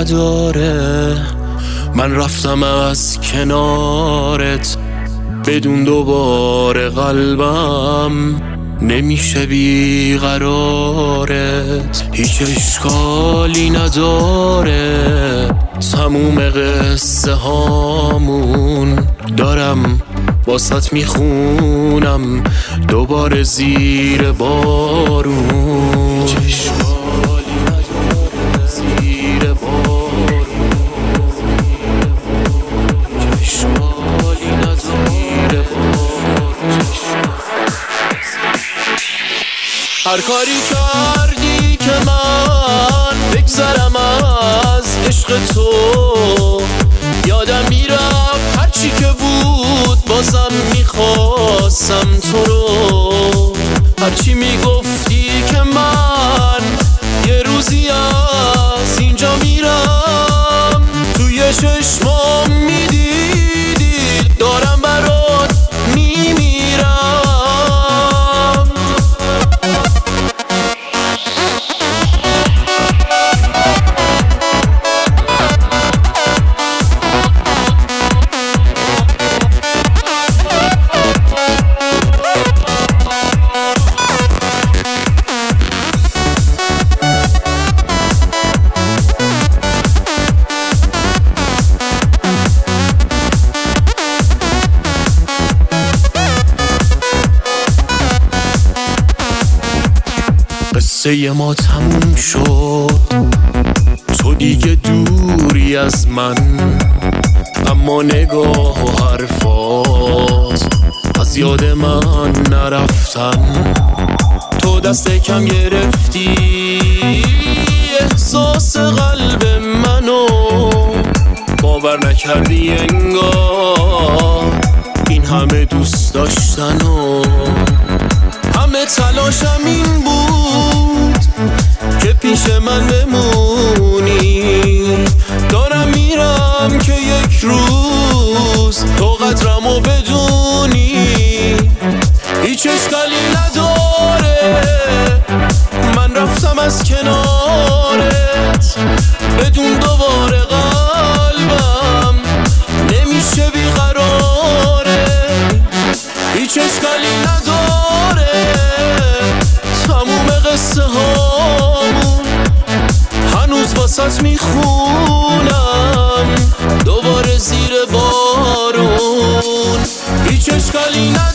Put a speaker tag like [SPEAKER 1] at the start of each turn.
[SPEAKER 1] نداره. من رفتم از کنارت بدون دوباره قلبم نمیشه بیقرارت. هیچ اشکالی نداره تموم قصه هامون. دارم واسط میخونم دوباره زیر بارون. هیچ اشکالی نداره زیر بارون. هیچ اشکالی نداره بارون. هر کاری کردی که من بگذرم از عشق تو، یادم میرفت هرچی که بود بازم میخواستم تو رو. هرچی میگفتی که من یه روزی از اینجا میرم، توی چشمام میدیدی دارم برات میمیرم. قصه ما تموم شد، تو دیگه دوری از من، اما نگاه و حرفات از یاد من نرفتن. تو دست کم گرفتی احساس قلب منو، باور نکردی انگار این همه دوست داشتنو. همه تلاشم این بود که پیش من بمونی. دارم میرم که یک روز تو قدرمو بدونی. هیچ اشکالی نداره من رفتم از کنارت بدون دوباره قلبم نمیشه بیقراره. هیچ اشکالی نداره تموم قصه هامون هنوز واسط میخونم دوباره زیر بارون. هیچ اشکالی نداره